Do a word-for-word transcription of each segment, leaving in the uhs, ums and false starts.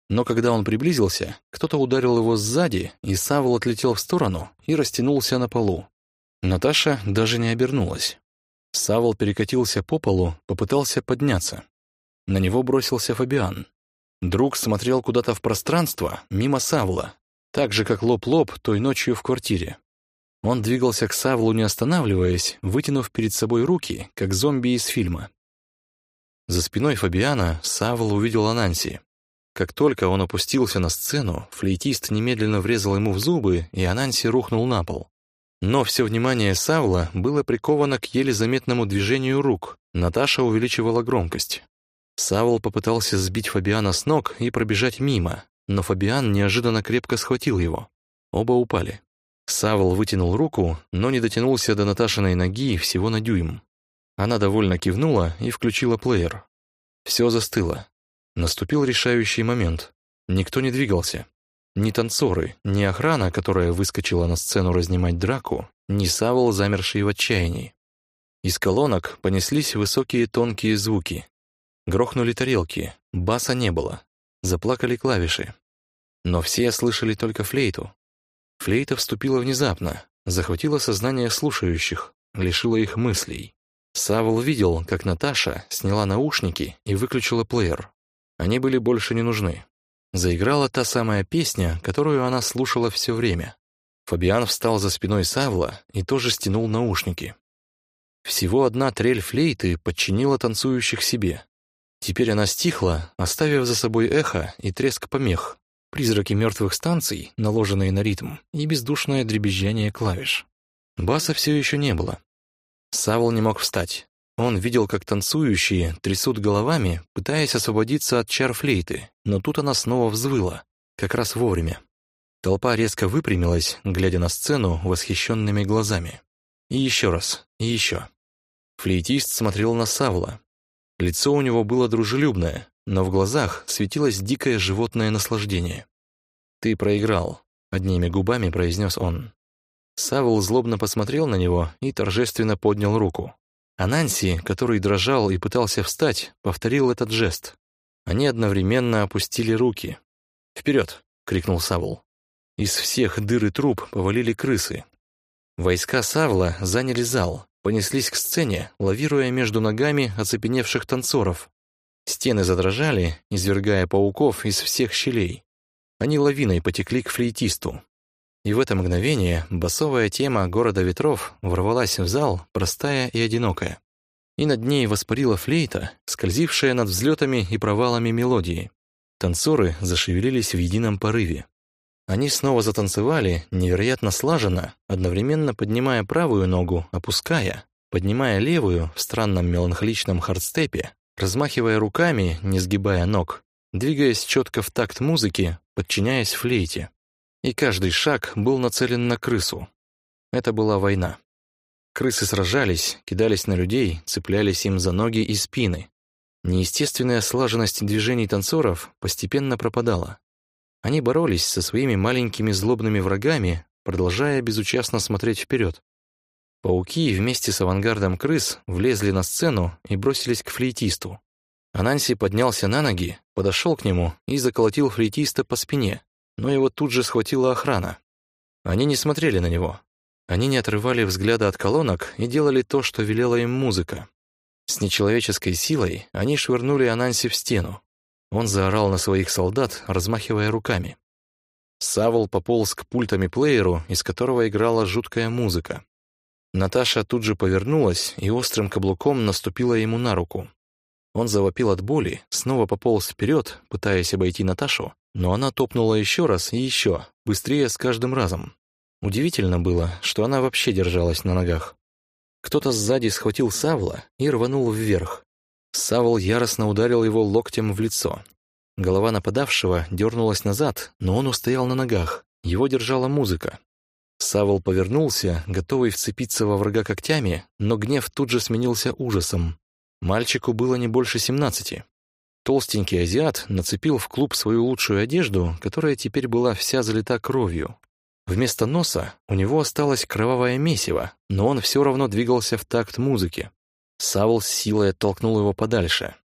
Но когда он приблизился, кто-то ударил его сзади, и Савл отлетел в сторону и растянулся на полу. Наташа даже не обернулась. Савл перекатился по полу, попытался подняться. На него бросился Фабиан. Друг смотрел куда-то в пространство, мимо Савла, так же, как лоб-лоб той ночью в квартире. Он двигался к Савлу, не останавливаясь, вытянув перед собой руки, как зомби из фильма. За спиной Фабиана Савл увидел Ананси. Как только он опустился на сцену, флейтист немедленно врезал ему в зубы, и Ананси рухнул на пол. Но все внимание Савла было приковано к еле заметному движению рук. Наташа увеличивала громкость. Савл попытался сбить Фабиана с ног и пробежать мимо, но Фабиан неожиданно крепко схватил его. Оба упали. Савл вытянул руку, но не дотянулся до Наташиной ноги всего на дюйм. Она довольно кивнула и включила плеер. Все застыло. Наступил решающий момент. Никто не двигался. Ни танцоры, ни охрана, которая выскочила на сцену разнимать драку, ни Савл, замерший в отчаянии. Из колонок понеслись высокие тонкие звуки. Грохнули тарелки, баса не было. Заплакали клавиши. Но все слышали только флейту. Флейта вступила внезапно, захватила сознание слушающих, лишила их мыслей. Савл видел, как Наташа сняла наушники и выключила плеер. Они были больше не нужны. Заиграла та самая песня, которую она слушала все время. Фабиан встал за спиной Савла и тоже стянул наушники. Всего одна трель флейты подчинила танцующих себе. Теперь она стихла, оставив за собой эхо и треск помех, призраки мертвых станций, наложенные на ритм, и бездушное дребезжание клавиш. Баса все еще не было. Савл не мог встать. Он видел, как танцующие трясут головами, пытаясь освободиться от чар флейты, но тут она снова взвыла, как раз вовремя. Толпа резко выпрямилась, глядя на сцену восхищенными глазами. И еще раз, и еще. Флейтист смотрел на Савла. Лицо у него было дружелюбное, но в глазах светилось дикое животное наслаждение. «Ты проиграл», — одними губами произнес он. Савл злобно посмотрел на него и торжественно поднял руку. Ананси, который дрожал и пытался встать, повторил этот жест. Они одновременно опустили руки. «Вперед!» — крикнул Савл. Из всех дыр и труб повалили крысы. Войска Савла заняли зал, понеслись к сцене, лавируя между ногами оцепеневших танцоров. Стены задрожали, извергая пауков из всех щелей. Они лавиной потекли к флейтисту. И в это мгновение басовая тема «Города ветров» ворвалась в зал, простая и одинокая. И над ней воспарила флейта, скользившая над взлетами и провалами мелодии. Танцоры зашевелились в едином порыве. Они снова затанцевали, невероятно слаженно, одновременно поднимая правую ногу, опуская, поднимая левую в странном меланхоличном хардстепе, размахивая руками, не сгибая ног, двигаясь четко в такт музыки, подчиняясь флейте. И каждый шаг был нацелен на крысу. Это была война. Крысы сражались, кидались на людей, цеплялись им за ноги и спины. Неестественная слаженность движений танцоров постепенно пропадала. Они боролись со своими маленькими злобными врагами, продолжая безучастно смотреть вперед. Пауки вместе с авангардом крыс влезли на сцену и бросились к флейтисту. Ананси поднялся на ноги, подошел к нему и заколотил флейтиста по спине, но его тут же схватила охрана. Они не смотрели на него. Они не отрывали взгляда от колонок и делали то, что велела им музыка. С нечеловеческой силой они швырнули Ананси в стену. Он заорал на своих солдат, размахивая руками. Савл пополз к пультами-плееру, из которого играла жуткая музыка. Наташа тут же повернулась и острым каблуком наступила ему на руку. Он завопил от боли, снова пополз вперед, пытаясь обойти Наташу, но она топнула еще раз и еще, быстрее с каждым разом. Удивительно было, что она вообще держалась на ногах. Кто-то сзади схватил Савла и рванул вверх. Савл яростно ударил его локтем в лицо. Голова нападавшего дернулась назад, но он устоял на ногах. Его держала музыка. Савл повернулся, готовый вцепиться во врага когтями, но гнев тут же сменился ужасом. Мальчику было не больше семнадцати. Толстенький азиат нацепил в клуб свою лучшую одежду, которая теперь была вся залита кровью. Вместо носа у него осталось кровавое месиво, но он все равно двигался в такт музыки. Савл с силой оттолкнул его подальше.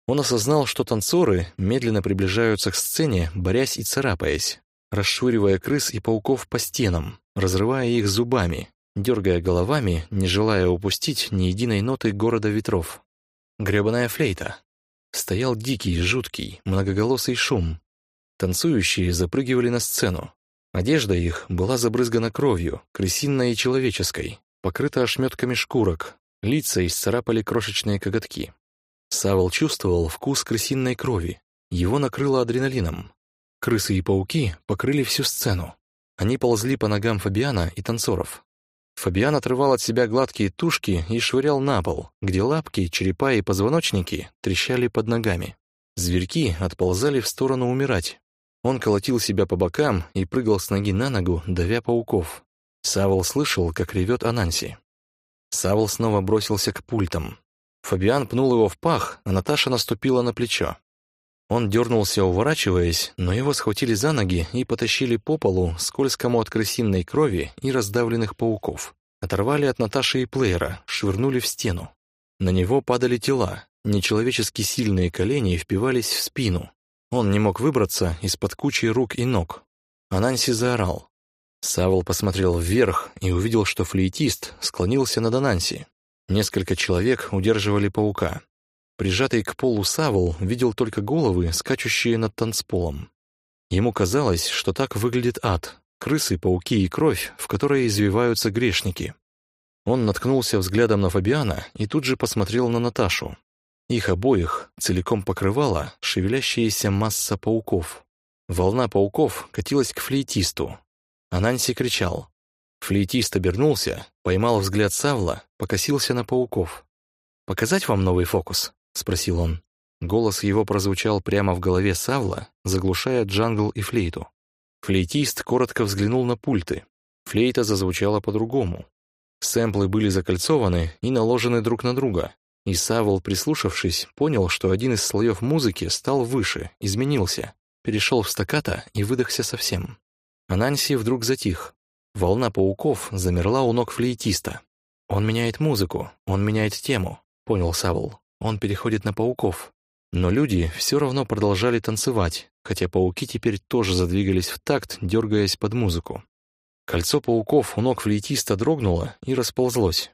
Он осознал, что танцоры медленно приближаются к сцене, борясь и царапаясь, расшвыривая крыс и пауков по стенам, разрывая их зубами, дергая головами, не желая упустить ни единой ноты города ветров. Гребаная флейта. Стоял дикий, жуткий, многоголосый шум. Танцующие запрыгивали на сцену. Одежда их была забрызгана кровью, крысиной и человеческой, покрыта ошметками шкурок, лица исцарапали крошечные коготки. Савол чувствовал вкус крысиной крови. Его накрыло адреналином. Крысы и пауки покрыли всю сцену. Они ползли по ногам Фабиана и танцоров. Фабиан отрывал от себя гладкие тушки и швырял на пол, где лапки, черепа и позвоночники трещали под ногами. Зверьки отползали в сторону умирать. Он колотил себя по бокам и прыгал с ноги на ногу, давя пауков. Савол слышал, как ревет Ананси. Савол снова бросился к пультам. Фабиан пнул его в пах, а Наташа наступила на плечо. Он дернулся, уворачиваясь, но его схватили за ноги и потащили по полу, скользкому от крысиной крови и раздавленных пауков. Оторвали от Наташи и плеера, швырнули в стену. На него падали тела, нечеловечески сильные колени впивались в спину. Он не мог выбраться из-под кучи рук и ног. Ананси заорал. Савол посмотрел вверх и увидел, что флейтист склонился над Ананси. Несколько человек удерживали паука. Прижатый к полу Савол видел только головы, скачущие над танцполом. Ему казалось, что так выглядит ад — крысы, пауки и кровь, в которой извиваются грешники. Он наткнулся взглядом на Фабиана и тут же посмотрел на Наташу. Их обоих целиком покрывала шевелящаяся масса пауков. Волна пауков катилась к флейтисту. Ананси кричал. Флейтист обернулся, поймал взгляд Савла, покосился на пауков. «Показать вам новый фокус?» — спросил он. Голос его прозвучал прямо в голове Савла, заглушая джангл и флейту. Флейтист коротко взглянул на пульты. Флейта зазвучала по-другому. Сэмплы были закольцованы и наложены друг на друга, и Савл, прислушавшись, понял, что один из слоев музыки стал выше, изменился, перешел в стаккато и выдохся совсем. Ананси вдруг затих. Волна пауков замерла у ног флейтиста. «Он меняет музыку, он меняет тему», — понял Савл. «Он переходит на пауков». Но люди все равно продолжали танцевать, хотя пауки теперь тоже задвигались в такт, дергаясь под музыку. Кольцо пауков у ног флейтиста дрогнуло и расползлось.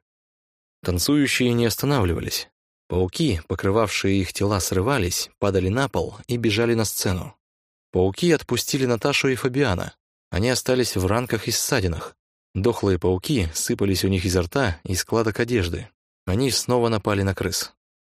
Танцующие не останавливались. Пауки, покрывавшие их тела, срывались, падали на пол и бежали на сцену. Пауки отпустили Наташу и Фабиана. Они остались в ранках и ссадинах. Дохлые пауки сыпались у них изо рта и складок одежды. Они снова напали на крыс.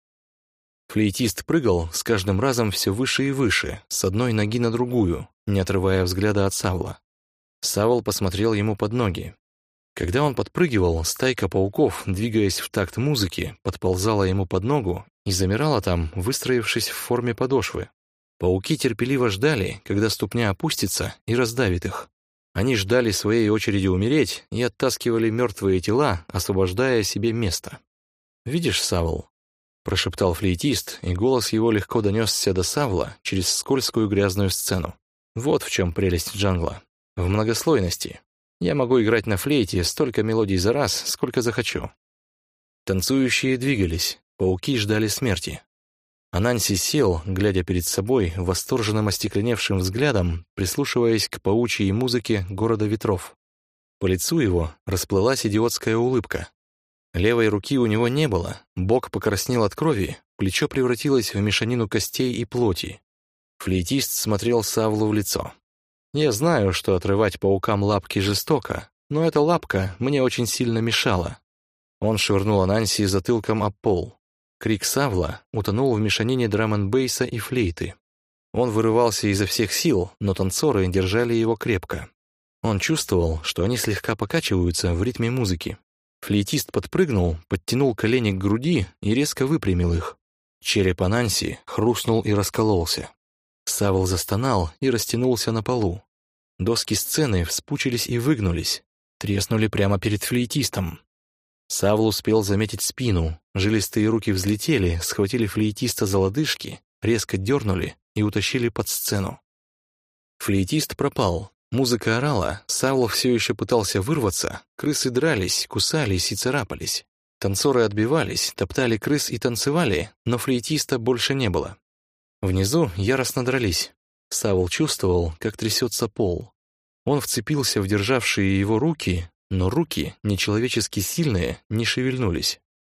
Флейтист прыгал с каждым разом все выше и выше, с одной ноги на другую, не отрывая взгляда от Савла. Савл посмотрел ему под ноги. Когда он подпрыгивал, стайка пауков, двигаясь в такт музыки, подползала ему под ногу и замирала там, выстроившись в форме подошвы. Пауки терпеливо ждали, когда ступня опустится и раздавит их. Они ждали своей очереди умереть и оттаскивали мертвые тела, освобождая себе место. «Видишь, Савл?» — прошептал флейтист, и голос его легко донесся до Савла через скользкую грязную сцену. «Вот в чем прелесть джангла. В многослойности. Я могу играть на флейте столько мелодий за раз, сколько захочу». Танцующие двигались, пауки ждали смерти. Ананси сел, глядя перед собой восторженным остекленевшим взглядом, прислушиваясь к паучьей музыке города ветров. По лицу его расплылась идиотская улыбка. Левой руки у него не было, бок покраснел от крови, плечо превратилось в мешанину костей и плоти. Флейтист смотрел Савлу в лицо. «Я знаю, что отрывать паукам лапки жестоко, но эта лапка мне очень сильно мешала». Он швырнул Ананси затылком об пол. Крик Савла утонул в мешанине драм-н-бейса и флейты. Он вырывался изо всех сил, но танцоры держали его крепко. Он чувствовал, что они слегка покачиваются в ритме музыки. Флейтист подпрыгнул, подтянул колени к груди и резко выпрямил их. Череп Ананси хрустнул и раскололся. Савл застонал и растянулся на полу. Доски сцены вспучились и выгнулись, треснули прямо перед флейтистом. Савл успел заметить спину, жилистые руки взлетели, схватили флейтиста за лодыжки, резко дернули и утащили под сцену. Флейтист пропал, музыка орала, Савл все еще пытался вырваться, крысы дрались, кусались и царапались. Танцоры отбивались, топтали крыс и танцевали, но флейтиста больше не было. Внизу яростно дрались. Савл чувствовал, как трясется пол. Он вцепился в державшие его руки, но руки, нечеловечески сильные, не шевельнулись.